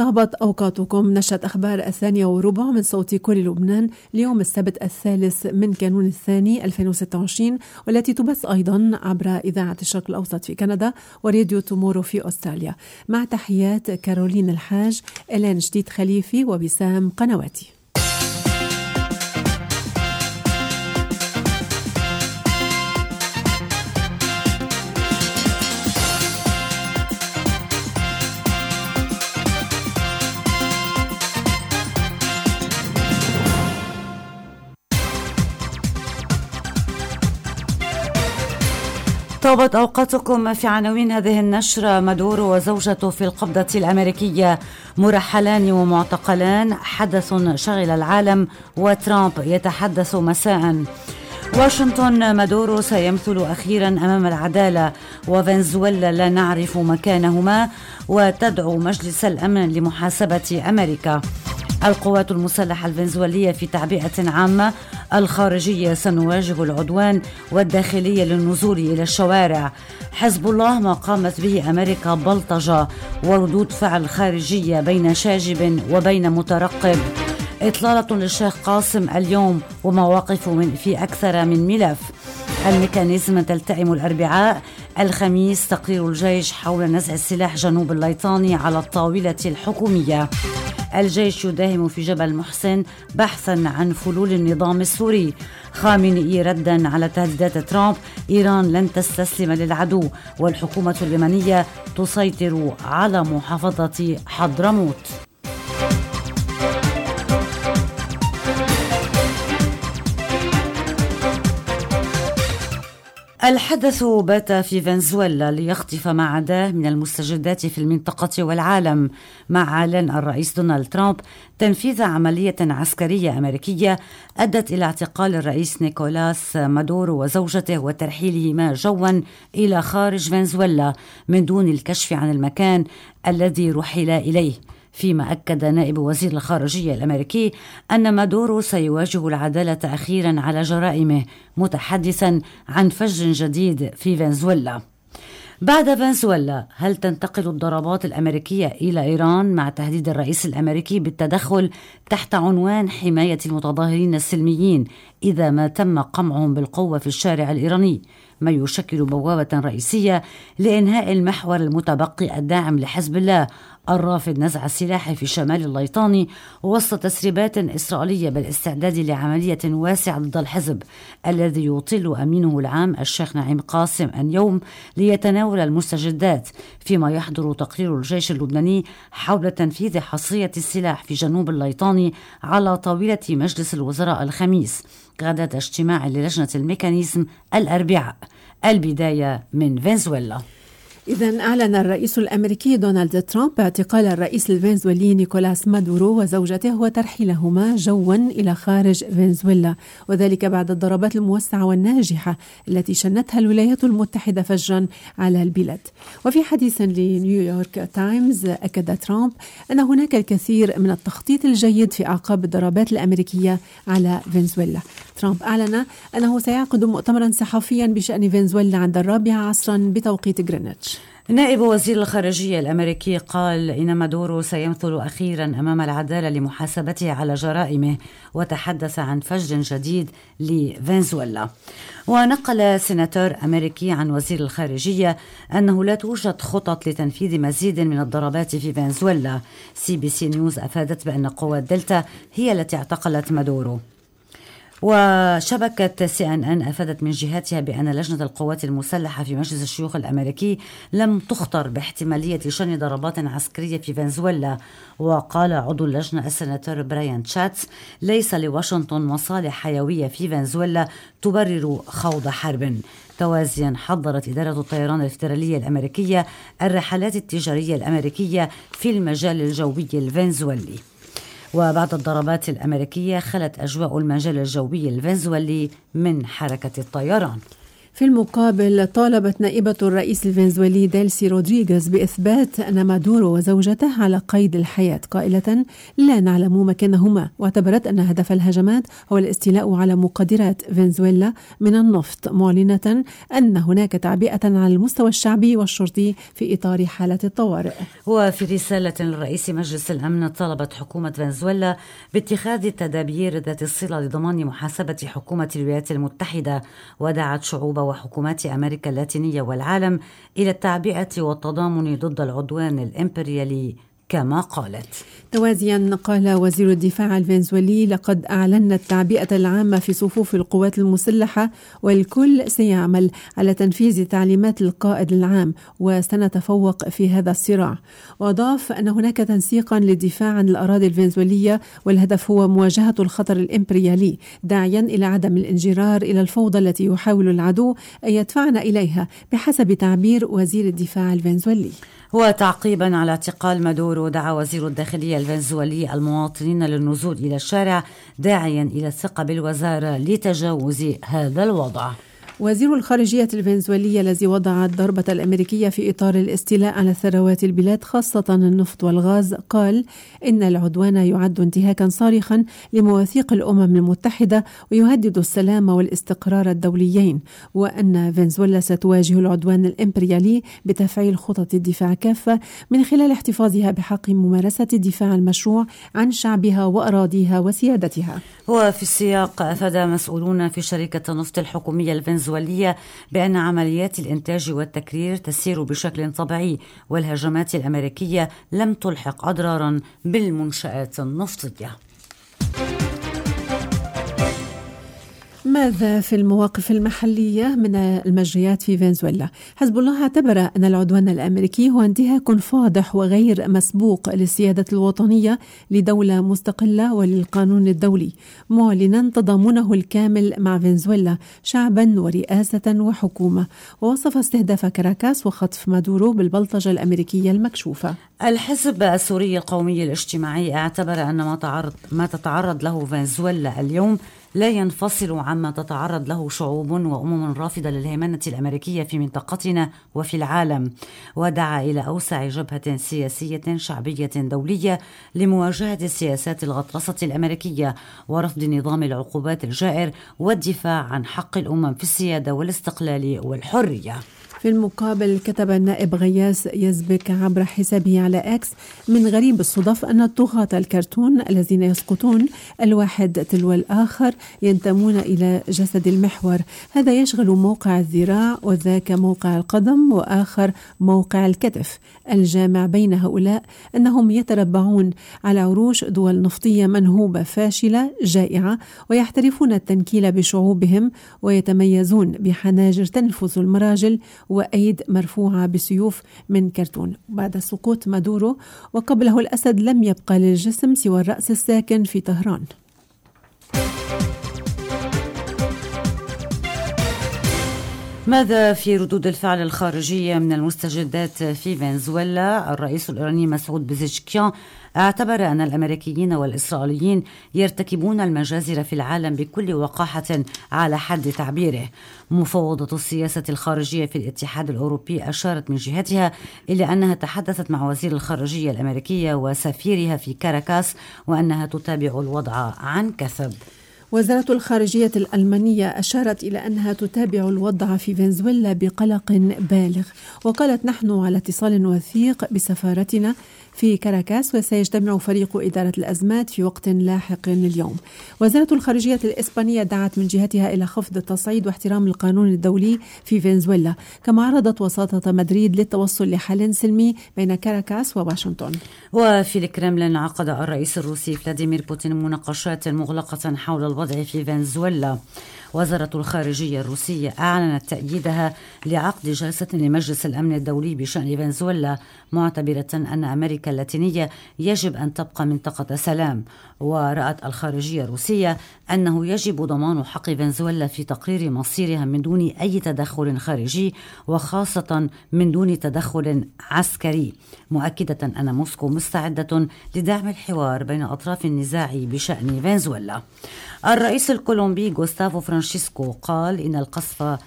طابت أوقاتكم. نشرة أخبار 2:15 من صوت كل لبنان اليوم السبت 3 من كانون الثاني 2026، والتي تبث أيضا عبر إذاعة الشرق الأوسط في كندا وراديو تومورو في أستراليا. مع تحيات كارولين الحاج، إلين جديد خليفي وبسام قنواتي. طابت أوقاتكم. في عناوين هذه النشرة: مادورو وزوجته في القبضة الأمريكية، مرحلان ومعتقلان، حدث شغل العالم، وترامب يتحدث مساء. واشنطن: مادورو سيمثل أخيرا أمام العدالة، وفنزويلا لا نعرف مكانهما، وتدعو مجلس الأمن لمحاسبة أمريكا. القوات المسلحة الفنزويلية في تعبئة عامة: الخارجية سنواجه العدوان والداخلية للنزول إلى الشوارع. حزب الله: ما قامت به أمريكا بلطجة، وردود فعل خارجية بين شاجب وبين مترقب. إطلالة للشيخ قاسم اليوم ومواقف في أكثر من ملف. الميكانيزم تلتئم الأربعاء. الخميس: تقرير الجيش حول نزع السلاح جنوب الليطاني على الطاولة الحكومية. الجيش يداهم في جبل محسن بحثا عن فلول النظام السوري. خامنئي ردا على تهديدات ترامب: إيران لن تستسلم للعدو، والحكومة اليمنية تسيطر على محافظة حضرموت. الحدث بات في فنزويلا ليخطف ما عداه من المستجدات في المنطقة والعالم، مع إعلان الرئيس دونالد ترامب تنفيذ عملية عسكرية أمريكية أدت إلى اعتقال الرئيس نيكولاس مادورو وزوجته وترحيلهما جوا إلى خارج فنزويلا من دون الكشف عن المكان الذي رحل إليه. فيما أكد نائب وزير الخارجية الأمريكي أن مادورو سيواجه العدالة أخيرا على جرائمه، متحدثا عن فجر جديد في فنزويلا. بعد فنزويلا، هل تنتقل الضربات الأمريكية إلى إيران مع تهديد الرئيس الأمريكي بالتدخل تحت عنوان حماية المتظاهرين السلميين إذا ما تم قمعهم بالقوة في الشارع الإيراني، ما يشكل بوابة رئيسية لإنهاء المحور المتبقي الداعم لحزب الله الرافض نزع السلاح في شمال الليطاني، وسط تسريبات إسرائيلية بالاستعداد لعملية واسعة ضد الحزب الذي يطيل أمينه العام الشيخ نعيم قاسم اليوم ليتناول المستجدات، فيما يحضر تقرير الجيش اللبناني حول تنفيذ حصرية السلاح في جنوب الليطاني على طاولة مجلس الوزراء الخميس غداة اجتماع للجنة الميكانيزم الأربعاء. البداية من فنزويلا. إذن أعلن الرئيس الأمريكي دونالد ترامب اعتقال الرئيس الفنزويلي نيكولاس مادورو وزوجته وترحيلهما جوا إلى خارج فنزويلا، وذلك بعد الضربات الموسعة والناجحة التي شنتها الولايات المتحدة فجرا على البلاد. وفي حديث لنيويورك تايمز أكد ترامب أن هناك الكثير من التخطيط الجيد في أعقاب الضربات الأمريكية على فنزويلا. ترامب أعلن أنه سيعقد مؤتمرا صحفيا بشأن فنزويلا عند 4 عصرا بتوقيت غرينتش. نائب وزير الخارجية الأمريكي قال إن مادورو سيمثل أخيرا أمام العدالة لمحاسبته على جرائمه، وتحدث عن فجر جديد لفنزويلا. ونقل سيناتور أمريكي عن وزير الخارجية أنه لا توجد خطط لتنفيذ مزيد من الضربات في فنزويلا. CBC نيوز أفادت بأن قوات دلتا هي التي اعتقلت مادورو. وشبكة CNN أفادت من جهتها بأن لجنة القوات المسلحة في مجلس الشيوخ الأمريكي لم تخطر باحتمالية شن ضربات عسكرية في فنزويلا. وقال عضو اللجنة السناتور براين تشاتس: ليس لواشنطن مصالح حيوية في فنزويلا تبرر خوض حرب. توازيا حضرت إدارة الطيران الفيدرالية الأمريكية الرحلات التجارية الأمريكية في المجال الجوي الفنزويلي. وبعد الضربات الأمريكية خلت أجواء المجال الجوي الفنزويلي من حركة الطيران. في المقابل طالبت نائبة الرئيس الفنزويلي ديلسي رودريغيز بإثبات أن مادورو وزوجته على قيد الحياة، قائلة لا نعلم مكانهما، واعتبرت أن هدف الهجمات هو الاستيلاء على مقدرات فنزويلا من النفط، معلنة أن هناك تعبئة على المستوى الشعبي والشرطي في إطار حالة الطوارئ. وفي رسالة لرئيس مجلس الأمن طالبت حكومة فنزويلا باتخاذ التدابير ذات الصلة لضمان محاسبة حكومة الولايات المتحدة، ودعت شعوب وحكومات أمريكا اللاتينية والعالم إلى التعبئة والتضامن ضد العدوان الإمبريالي كما قالت. توازيا قال وزير الدفاع الفنزويلي لقد أعلنا التعبئة العامة في صفوف القوات المسلحة، والكل سيعمل على تنفيذ تعليمات القائد العام وسنتفوق في هذا الصراع. وأضاف أن هناك تنسيقا للدفاع عن الأراضي الفنزويلية والهدف هو مواجهة الخطر الإمبريالي، داعيا إلى عدم الانجرار إلى الفوضى التي يحاول العدو أن يدفعنا إليها بحسب تعبير وزير الدفاع الفنزويلي. وتعقيبا على اعتقال مادورو دعا وزير الداخلية الفنزويلي المواطنين للنزول إلى الشارع، داعيا إلى الثقة بالوزارة لتجاوز هذا الوضع. وزير الخارجية الفنزويلية الذي وضع الضربة الأمريكية في إطار الاستيلاء على ثروات البلاد خاصة النفط والغاز قال إن العدوان يعد انتهاكا صارخا لمواثيق الأمم المتحدة ويهدد السلام والاستقرار الدوليين، وأن فنزويلا ستواجه العدوان الإمبريالي بتفعيل خطط الدفاع كافة من خلال احتفاظها بحق ممارسة الدفاع المشروع عن شعبها وأراضيها وسيادتها. وفي السياق أفاد مسؤولون في شركة النفط الحكومية الفنزويلية بأن عمليات الإنتاج والتكرير تسير بشكل طبيعي، والهجمات الأمريكية لم تلحق أضرارا بالمنشآت النفطية. ماذا في المواقف المحلية من المجريات في فنزويلا؟ حزب الله اعتبر أن العدوان الأمريكي هو انتهاك فاضح وغير مسبوق للسيادة الوطنية لدولة مستقلة وللقانون الدولي، معلنا تضامنه الكامل مع فنزويلا شعبا ورئاسة وحكومة، ووصف استهداف كاراكاس وخطف مادورو بالبلطجة الأمريكية المكشوفة. الحزب السوري القومي الاجتماعي اعتبر أن ما تتعرض له فنزويلا اليوم لا ينفصل عما تتعرض له شعوب وأمم رافضة للهيمنة الأمريكية في منطقتنا وفي العالم، ودعا إلى أوسع جبهة سياسية شعبية دولية لمواجهة السياسات الغطرسة الأمريكية ورفض نظام العقوبات الجائر والدفاع عن حق الأمم في السيادة والاستقلال والحرية. في المقابل كتب النائب غياس يزبك عبر حسابه على اكس: من غريب الصدف أن الطغاة الكرتون الذين يسقطون الواحد تلو الآخر ينتمون إلى جسد المحور، هذا يشغل موقع الذراع وذاك موقع القدم وآخر موقع الكتف. الجامع بين هؤلاء أنهم يتربعون على عروش دول نفطية منهوبة فاشلة جائعة، ويحترفون التنكيل بشعوبهم، ويتميزون بحناجر تنفذ المراجل وأيد مرفوعة بسيوف من كرتون. بعد سقوط مادورو وقبله الأسد لم يبقى للجسم سوى الرأس الساكن في طهران. ماذا في ردود الفعل الخارجية من المستجدات في فنزويلا؟ الرئيس الإيراني مسعود بزشكيان اعتبر أن الأمريكيين والإسرائيليين يرتكبون المجازر في العالم بكل وقاحة على حد تعبيره. مفوضة السياسة الخارجية في الاتحاد الأوروبي أشارت من جهتها إلى أنها تحدثت مع وزير الخارجية الأمريكية وسفيرها في كاراكاس وأنها تتابع الوضع عن كثب. وزارة الخارجية الألمانية أشارت إلى أنها تتابع الوضع في فنزويلا بقلق بالغ، وقالت: نحن على اتصال وثيق بسفارتنا في كاراكاس، وسيجتمع فريق إدارة الأزمات في وقت لاحق اليوم. وزارة الخارجية الإسبانية دعت من جهتها إلى خفض التصعيد واحترام القانون الدولي في فنزويلا، كما عرضت وساطة مدريد للتوصل لحل سلمي بين كاراكاس وواشنطن. وفي الكرملين عقد الرئيس الروسي فلاديمير بوتين مناقشات مغلقة حول الوضع في فنزويلا. وزارة الخارجية الروسية أعلنت تأييدها لعقد جلسة لمجلس الأمن الدولي بشأن فنزويلا، معتبرة أن أمريكا اللاتينية يجب أن تبقى منطقة سلام. ورأت الخارجية الروسية أنه يجب ضمان حق فنزويلا في تقرير مصيرها من دون أي تدخل خارجي، وخاصة من دون تدخل عسكري، مؤكدة أن موسكو مستعدة لدعم الحوار بين أطراف النزاع بشأن فنزويلا. الرئيس الكولومبي غوستافو فرانشيسكو قال إن القصف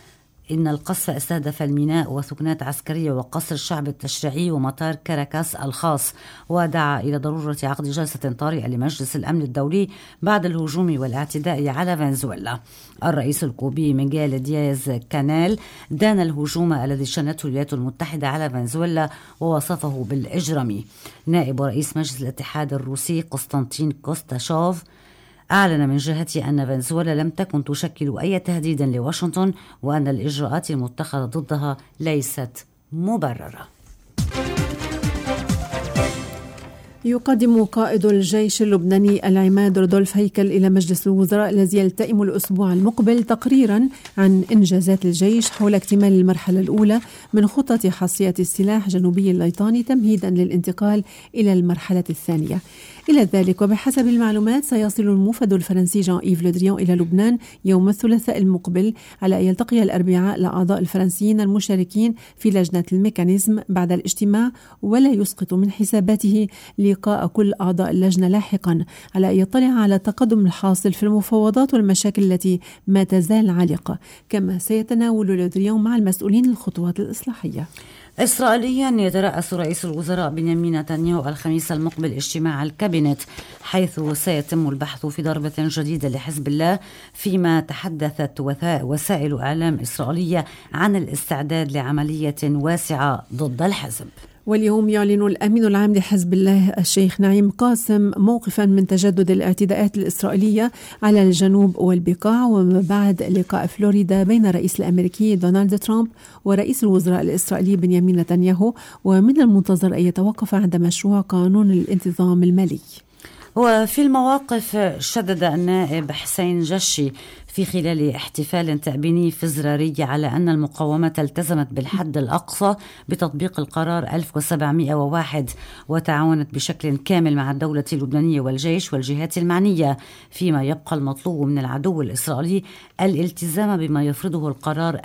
إن القصف استهدف الميناء وثكنات عسكرية وقصر الشعب التشريعي ومطار كاراكاس الخاص، ودعا إلى ضرورة عقد جلسة طارئة لمجلس الأمن الدولي بعد الهجوم والاعتداء على فنزويلا. الرئيس الكوبي ميغيل دياز كانيل دان الهجوم الذي شنته الولايات المتحدة على فنزويلا ووصفه بالإجرامي. نائب رئيس مجلس الاتحاد الروسي قسطنطين كوستاشوف أعلن من جهته أن فنزويلا لم تكن تشكل أي تهديد لواشنطن، وأن الإجراءات المتخذة ضدها ليست مبررة. يقدم قائد الجيش اللبناني العماد رودولف هيكل إلى مجلس الوزراء الذي يلتئم الأسبوع المقبل تقريرا عن إنجازات الجيش حول اكتمال المرحلة الأولى من خطة حصية السلاح جنوبي الليطاني تمهيدا للانتقال إلى المرحلة الثانية. إلى ذلك وبحسب المعلومات سيصل الموفد الفرنسي جان إيف لو دريان إلى لبنان يوم الثلاثاء المقبل على أن يلتقي الأربعاء الأعضاء الفرنسيين المشاركين في لجنة الميكانيزم بعد الاجتماع، ولا يسقط من حساباته لقاء كل أعضاء اللجنة لاحقا على أن يطلع على التقدم الحاصل في المفاوضات والمشاكل التي ما تزال عالقة، كما سيتناول لو دريان مع المسؤولين الخطوات الإصلاحية. إسرائيليا يترأس رئيس الوزراء بنيامين نتنياهو الخميس المقبل اجتماع الكابينت، حيث سيتم البحث في ضربة جديدة لحزب الله، فيما تحدثت وسائل إعلام إسرائيلية عن الاستعداد لعملية واسعة ضد الحزب. واليوم يعلن الأمين العام لحزب الله الشيخ نعيم قاسم موقفا من تجدد الاعتداءات الإسرائيلية على الجنوب والبقاع، وما بعد لقاء فلوريدا بين الرئيس الأمريكي دونالد ترامب ورئيس الوزراء الإسرائيلي بنيامين نتنياهو، ومن المنتظر أن يتوقف عند مشروع قانون الانتظام المالي. وفي المواقف شدد النائب حسين جشي في خلال احتفال تأبيني في الزرارية على أن المقاومة التزمت بالحد الأقصى بتطبيق القرار 1701 وتعاونت بشكل كامل مع الدولة اللبنانية والجيش والجهات المعنية، فيما يبقى المطلوب من العدو الإسرائيلي الالتزام بما يفرضه القرار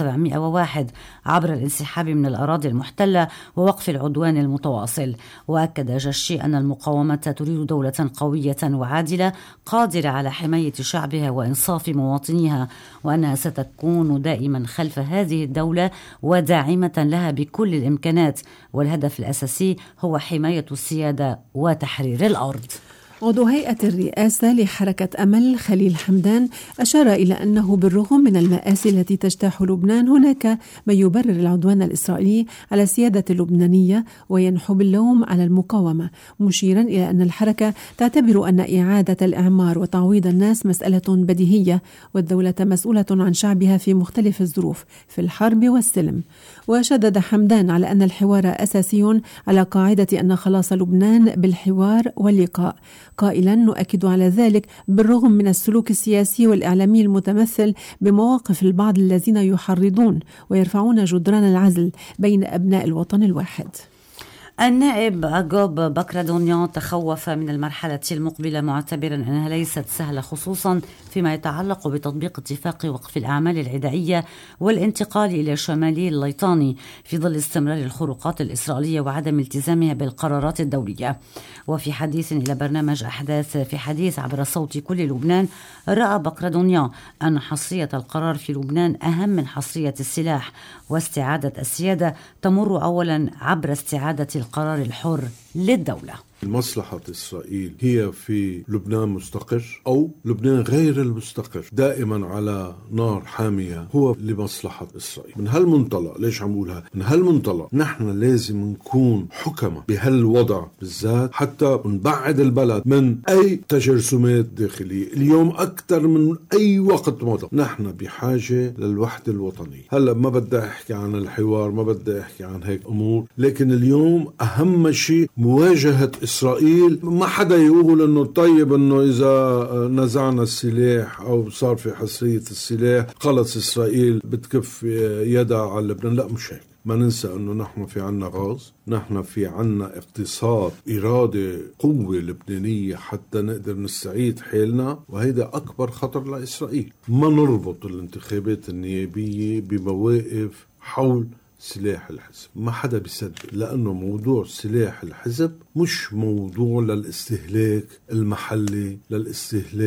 1701 عبر الانسحاب من الأراضي المحتلة ووقف العدوان المتواصل. وأكد جشي أن المقاومة تريد دولة قوية وعادلة قادرة على حماية شعبها وإنصاف مواطنيها، وأنها ستكون دائما خلف هذه الدولة وداعمة لها بكل الإمكانات، والهدف الأساسي هو حماية السيادة وتحرير الأرض. عضو هيئة الرئاسة لحركة أمل خليل حمدان أشار إلى أنه بالرغم من المآسي التي تجتاح لبنان هناك ما يبرر العدوان الإسرائيلي على السيادة اللبنانية وينحب اللوم على المقاومة، مشيرا إلى أن الحركة تعتبر أن إعادة الإعمار وتعويض الناس مسألة بديهية، والدولة مسؤولة عن شعبها في مختلف الظروف في الحرب والسلم. وشدد حمدان على أن الحوار أساسي على قاعدة أن خلاص لبنان بالحوار واللقاء، قائلا نؤكد على ذلك بالرغم من السلوك السياسي والإعلامي المتمثل بمواقف البعض الذين يحرضون ويرفعون جدران العزل بين أبناء الوطن الواحد. النائب أغوب بكرادونيان تخوف من المرحلة المقبلة، معتبرا أنها ليست سهلة، خصوصا فيما يتعلق بتطبيق اتفاق وقف الأعمال العدائية والانتقال إلى شمالي الليطاني في ظل استمرار الخروقات الإسرائيلية وعدم التزامها بالقرارات الدولية. وفي حديث إلى برنامج أحداث في حديث عبر صوت كل لبنان، رأى بكرادونيان أن حصرية القرار في لبنان أهم من حصرية السلاح، واستعادة السيادة تمر أولا عبر استعادة القرار الحر للدولة. مصلحة إسرائيل هي في لبنان مستقر أو لبنان غير المستقر، دائما على نار حامية، هو لمصلحة إسرائيل. من هالمنطلق، ليش عم بقولها؟ من هالمنطلق نحن لازم نكون حكمة بهالوضع بالذات حتى نبعد البلد من أي تجرسمات داخلية. اليوم أكثر من أي وقت مضى نحن بحاجة للوحدة الوطنية. هلأ ما بدي أحكي عن الحوار، ما بدي أحكي عن هيك أمور، لكن اليوم أهم شيء مواجهة إسرائيل. ما حدا يقول إنه طيب إنه إذا نزعنا السلاح أو صار في حصرية السلاح خلص إسرائيل بتكف يدها على لبنان. لا، مش هيك. ما ننسى إنه نحن في عنا غاز، نحن في عنا اقتصاد، إرادة، قوة لبنانية حتى نقدر نستعيد حالنا، وهيدا أكبر خطر لإسرائيل. ما نربط الانتخابات النيابية بمواقف حول سلاح الحزب. ما حدا بيصدق، لأنه موضوع سلاح الحزب مش موضوع للاستهلاك المحلي، للاستهلاك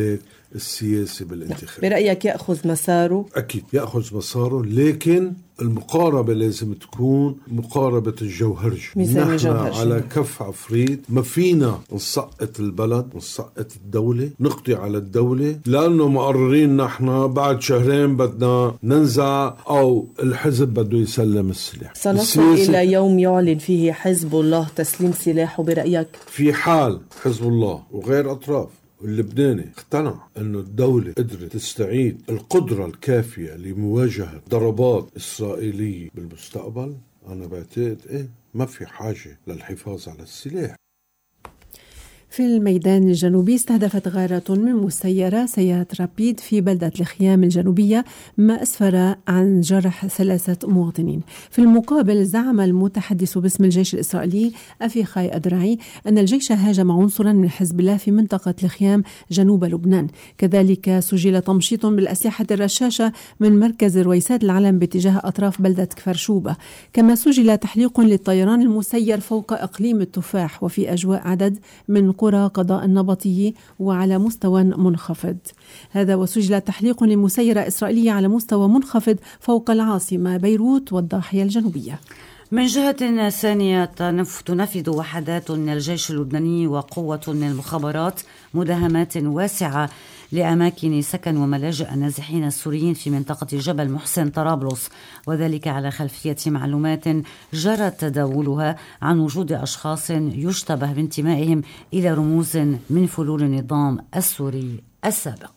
السياسي بالانتخاب. برأيك يأخذ مساره؟ أكيد يأخذ مساره، لكن المقاربة لازم تكون مقاربة الجوهرج. نحن على كف عفريت، ما فينا نسقط البلد، نسقط الدولة، نقضي على الدولة، لأنه مقررين نحن بعد شهرين بدنا ننزع أو الحزب بده يسلم السلاح. سنصل إلى يوم يعلن فيه حزب الله تسليم سلاحه برأيك؟ في حال حزب الله وغير أطراف اللبناني اقتنع أن الدولة قدرت تستعيد القدرة الكافية لمواجهة ضربات إسرائيلية بالمستقبل، أنا بعتقد ما في حاجة للحفاظ على السلاح. في الميدان الجنوبي استهدفت غارة من مسيرة سيارة رابيد في بلدة الخيام الجنوبية، ما أسفر عن جرح 3 مواطنين. في المقابل زعم المتحدث باسم الجيش الإسرائيلي أفيخاي أدرعي أن الجيش هاجم عنصرا من حزب الله في منطقة الخيام جنوب لبنان. كذلك سجل تمشيط بالأسلحة الرشاشة من مركز رويسات العلم باتجاه أطراف بلدة كفر شوبة، كما سجل تحليق للطيران المسير فوق إقليم التفاح وفي أجواء عدد من قرى قضاء النبطي وعلى مستوى منخفض. هذا وسجل تحليق لمسيرة إسرائيلية على مستوى منخفض فوق العاصمة بيروت والضاحية الجنوبية. من جهة ثانية تنفذ وحدات من الجيش اللبناني وقوة من المخابرات مداهمات واسعة لأماكن سكن وملاجئ النازحين السوريين في منطقة جبل محسن طرابلس، وذلك على خلفية معلومات جرى تداولها عن وجود أشخاص يشتبه بانتمائهم إلى رموز من فلول النظام السوري السابق.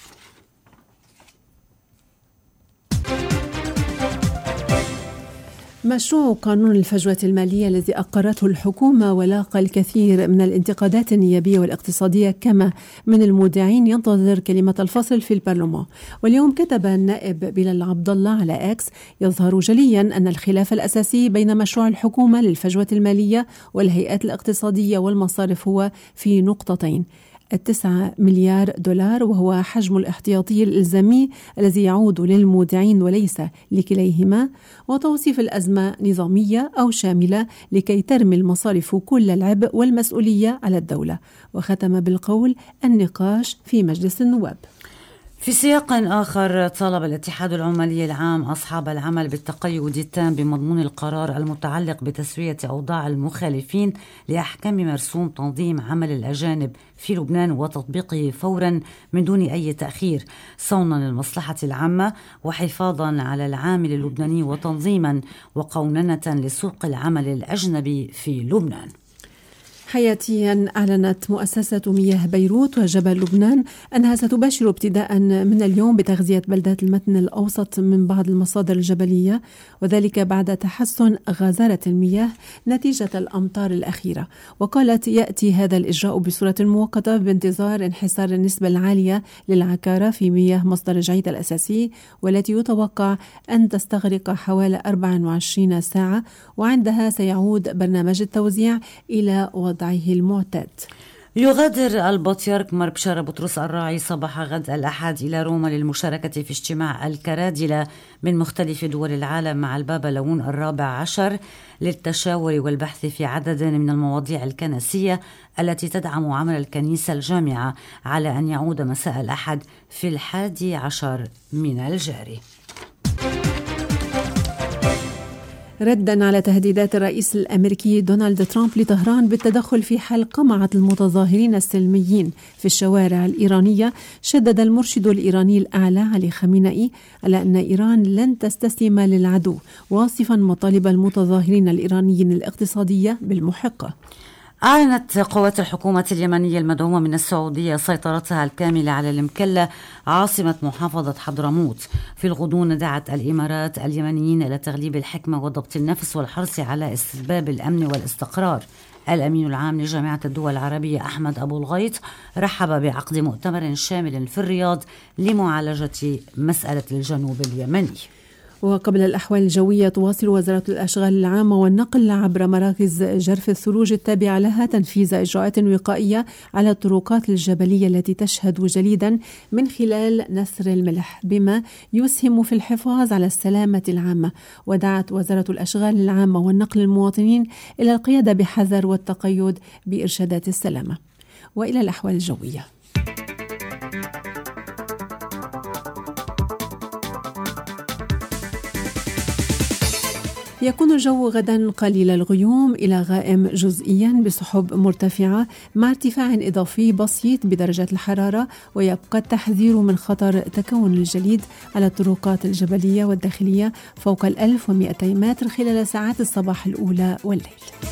مشروع قانون الفجوة المالية الذي أقرته الحكومة ولاقى الكثير من الانتقادات النيابية والاقتصادية كما من المودعين ينتظر كلمة الفصل في البرلمان. واليوم كتب النائب بلال عبد الله على إكس: يظهر جليا أن الخلاف الأساسي بين مشروع الحكومة للفجوة المالية والهيئات الاقتصادية والمصارف هو في نقطتين: 9 مليار دولار وهو حجم الاحتياطي الإلزامي الذي يعود للمودعين وليس لكليهما، وتوصيف الأزمة نظامية أو شاملة لكي ترمي المصارف كل العبء والمسؤولية على الدولة. وختم بالقول: النقاش في مجلس النواب. في سياق آخر، طالب الاتحاد العمالي العام أصحاب العمل بالتقيد التام بمضمون القرار المتعلق بتسوية أوضاع المخالفين لأحكام مرسوم تنظيم عمل الأجانب في لبنان وتطبيقه فورا من دون أي تأخير، صونا للمصلحة العامة وحفاظا على العامل اللبناني وتنظيما وقوننة لسوق العمل الأجنبي في لبنان. حياتيا، أعلنت مؤسسة مياه بيروت وجبل لبنان أنها ستباشر ابتداء من اليوم بتغذية بلدات المتن الأوسط من بعض المصادر الجبلية، وذلك بعد تحسن غزارة المياه نتيجة الأمطار الأخيرة. وقالت: يأتي هذا الإجراء بصورة مؤقتة بانتظار انحسار النسبة العالية للعكارة في مياه مصدر جعيد الأساسي، والتي يتوقع أن تستغرق حوالي 24 ساعة، وعندها سيعود برنامج التوزيع إلى وضعه المعتاد. يغادر البطريرك مار بشارة بطرس الراعي صباح غد الأحد إلى روما للمشاركة في اجتماع الكرادلة من مختلف دول العالم مع البابا لون الرابع عشر للتشاور والبحث في عدد من المواضيع الكنسية التي تدعم عمل الكنيسة الجامعة، على أن يعود مساء الأحد في 11 من الجاري. ردا على تهديدات الرئيس الأمريكي دونالد ترامب لطهران بالتدخل في حل قمعة المتظاهرين السلميين في الشوارع الإيرانية، شدد المرشد الإيراني الأعلى علي خامنئي على أن إيران لن تستسلم للعدو، واصفا مطالب المتظاهرين الإيرانيين الاقتصادية بالمحقة. أعلنت قوات الحكومة اليمنية المدعومة من السعودية سيطرتها الكاملة على المكلا عاصمة محافظة حضرموت. في الغضون دعت الإمارات اليمنيين إلى تغليب الحكمة وضبط النفس والحرص على استتباب الأمن والاستقرار. الأمين العام لجامعة الدول العربية أحمد أبو الغيط رحب بعقد مؤتمر شامل في الرياض لمعالجة مسألة الجنوب اليمني. وقبل الأحوال الجوية، تواصل وزارة الأشغال العامة والنقل عبر مراكز جرف الثلوج التابعة لها تنفيذ إجراءات وقائية على الطرقات الجبلية التي تشهد جليدا من خلال نثر الملح، بما يسهم في الحفاظ على السلامة العامة. ودعت وزارة الأشغال العامة والنقل المواطنين إلى القيادة بحذر والتقيد بإرشادات السلامة. وإلى الأحوال الجوية. يكون الجو غدا قليل الغيوم إلى غائم جزئيا بسحب مرتفعة مع ارتفاع إضافي بسيط بدرجات الحرارة، ويبقى التحذير من خطر تكون الجليد على الطرقات الجبلية والداخلية فوق 1200 متر خلال ساعات الصباح الأولى والليل.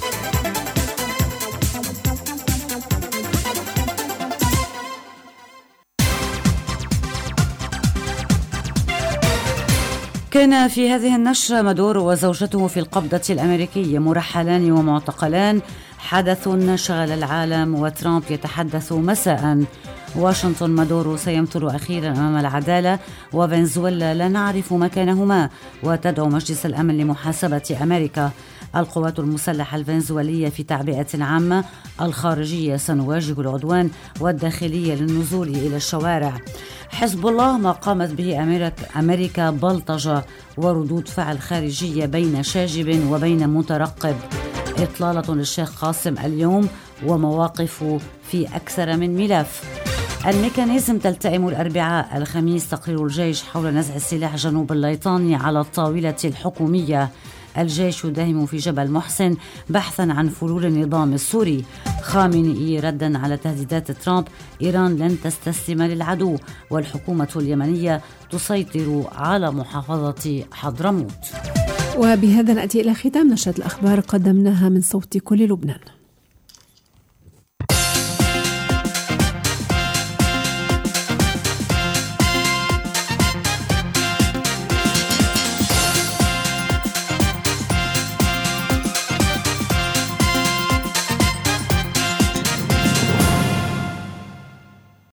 كان في هذه النشرة مادورو وزوجته في القبضة الأمريكية مرحلان ومعتقلان، حدث شغل العالم وترامب يتحدث مساء. واشنطن: مادورو سيمثل أخيرا أمام العدالة، وفنزويلا لا نعرف مكانهما، وتدعو مجلس الأمن لمحاسبة أمريكا. القوات المسلحة الفنزويلية في تعبئة عامة، الخارجية سنواجه العدوان، والداخلية للنزول إلى الشوارع. حزب الله: ما قامت به أمريكا بلطجة وردود فعل خارجية بين شاجب وبين مترقب. إطلالة للشيخ قاسم اليوم ومواقف في أكثر من ملف. الميكانيزم: تلتئم الأربعاء الخميس تقرير الجيش حول نزع السلاح جنوب الليطاني على الطاولة الحكومية. الجيش يداهم في جبل محسن بحثا عن فلول النظام السوري. خامنئي: ردا على تهديدات ترامب، إيران لن تستسلم للعدو، والحكومة اليمنية تسيطر على محافظة حضرموت. وبهذا نأتي إلى ختام نشرة الأخبار قدمناها من صوت كل لبنان.